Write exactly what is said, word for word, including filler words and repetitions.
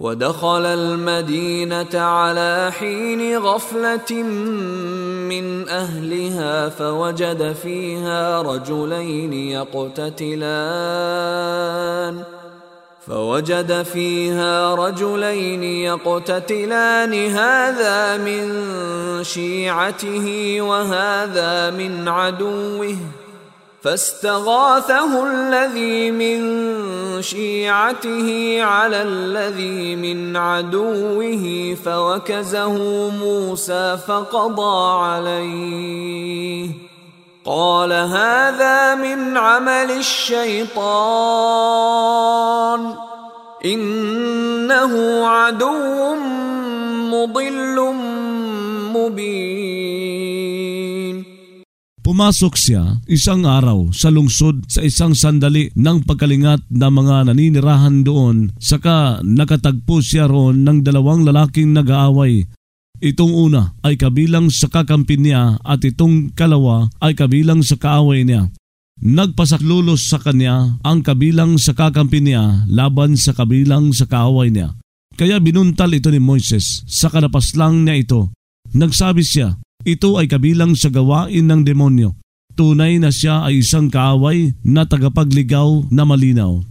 ودخل المدينة على حين غفلة من أهلها فوجد فيها رجلين يقتتلان فوجد فيها رجلين يقتتلان هذا من شيعته وهذا من عدوه فاستغاثه الذي من شيعته على الذي من عدوه فوكزه موسى فقضى عليه قال هذا من عمل الشيطان إنه عدو مضل مبين. Pumasok siya isang araw sa lungsod sa isang sandali ng pagkalingat na mga naninirahan doon, saka nakatagpo siya roon ng dalawang lalaking nag-aaway. Itong una ay kabilang sa kakampi niya at itong kalawa ay kabilang sa kaaway niya. Nagpasaklulos sa kanya ang kabilang sa kakampi niya laban sa kabilang sa kaaway niya. Kaya binuntal ito ni Moises, saka napaslang niya ito. Nagsabi siya, ito ay kabilang sa gawain ng demonyo. Tunay na siya ay isang kaaway na tagapagligaw na malinaw.